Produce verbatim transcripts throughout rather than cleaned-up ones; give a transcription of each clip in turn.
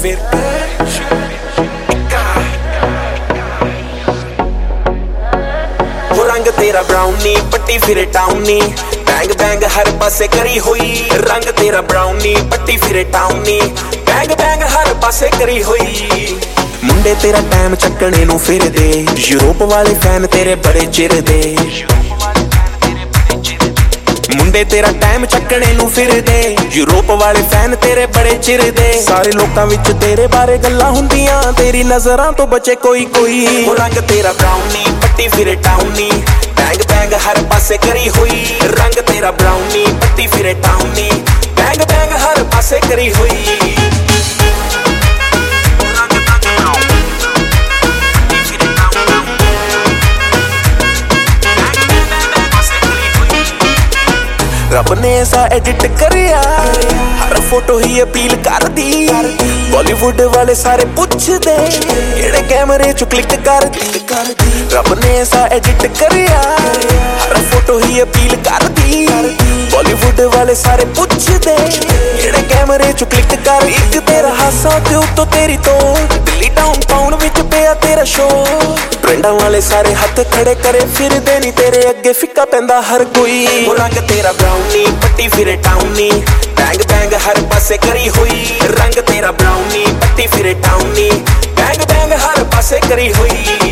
फिर वो रंग तेरा ब्राउनी पट्टी फिरे टाउनी बैंग बैंग हर पासे करी हुई रंग तेरा ब्राउनी पट्टी फिरे टाउनी बैंग बैंग हर पासे करी हुई मुंडे तेरा टाइम चक्कने नू फिर दे यूरोप वाले फैन तेरे बड़े चिर दे मुंडे तेरा टाइम चक्कने नू फिर दे यूरोप वाले फैन तेरे बड़े चिर दे सारे लोकां विच तेरे बारे गल्लां हुंदियां तेरी नजरां तो बचे कोई कोई वो रंग तेरा ब्राउनी पट्टी फिरे टाउनी बैंग बैंग हर पासे करी हुई रंग तेरा ब्राउनी पट्टी फिरे टाउनी बैंग बैंग हर पासे करी हुई रब ने ऐसा एडिट करिया हर फोटो ही अपील कर दी बॉलीवुड वाले सारे पुछदे केड़े कैमरे चो क्लिक कर दी रब ने ऐसा एडिट करिया हर फोटो ही अपील कर दी बॉलीवुड वाले सारे पुछदे केड़े कैमरे चो क्लिक कर एक तेरा हासा ते उत्तो तेरी तो दिल्ली डाउनटाउन विच पिया तेरा शो ट्रेंडां वाले सारे हाथ खड़े करे फिरदे नी तेरे अगे फिक्का पैंदा हर कोई वो रंग तेरा ब्राउनी पट्टी फिरे टाउनी बैंग बैंग हर पासे करी हुई रंग तेरा ब्राउनी पट्टी फिरे टाउनी बैंग बैंग हर पासे करी हुई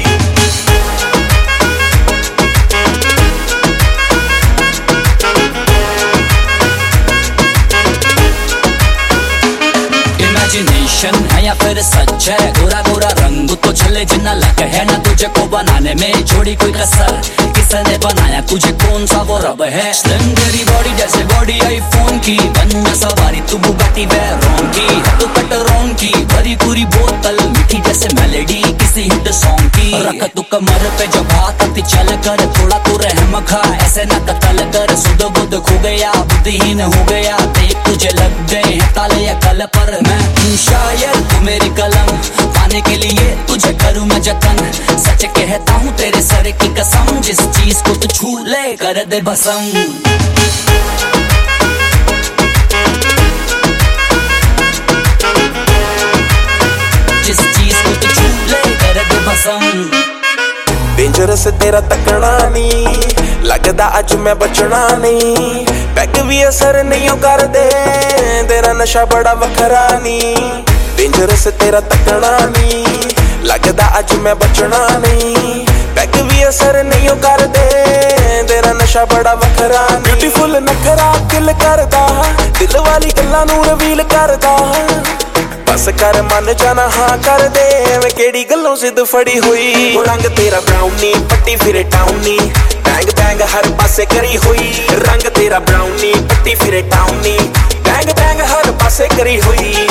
है या फिर सच है गोरा गोरा रंग तो चले जिन्ना लग है ना तुझे को बनाने में छोड़ी कोई कसर किसने बनाया तुझे कौन सा वो रब है स्लिम तेरी बॉडी जैसे बॉडी आईफोन की बन जा सवारी तू बुगाटी वैरोन की है तू कटरोन की भरी पूरी बोतल मीठी जैसे मेलोडी किसी हिट सॉन्ग की रख तू कमर पे जब हाथ अति चल कर थोड़ा तू रहम खा ऐसे ना कतल कर सुध बुध खो गया बुद्धिहीन हो गया देख तुझे लग गए ताले या कल पर मैं शायर तू मेरी कलम पाने के लिए तुझे करूँ मैं जतन सच कहता हूँ तेरे सर की कसम जिस चीज को तू छू ले कर दे भस्म जिस चीज को तू छू ले कर दे भस्म डेंजरस तेरा तकना नी लगदा अज मैं बचना नहीं पैग भी असर नहीं कर दे तेरा नशा बड़ा वखरा नी डेंजरस तेरा तकना नी लगदा अज मैं बचना नहीं पैग भी असर नहीं कर दे तेरा नशा बड़ा वखरा ब्यूटीफुल नखरा किल करदा दिल वाली गल्लां नू रिवील करदा बस कर मन जाना हाँ कर दे मैं केड़ी गल्लों जिद फड़ी हुई वो रंग तेरा ब्राउनी पट्टी फिरे टाउनी बैंग बैंग हर पासे करी हुई रंग तेरा ब्राउनी पट्टी फिरे टाउनी बैंग बैंग हर पासे करी हुई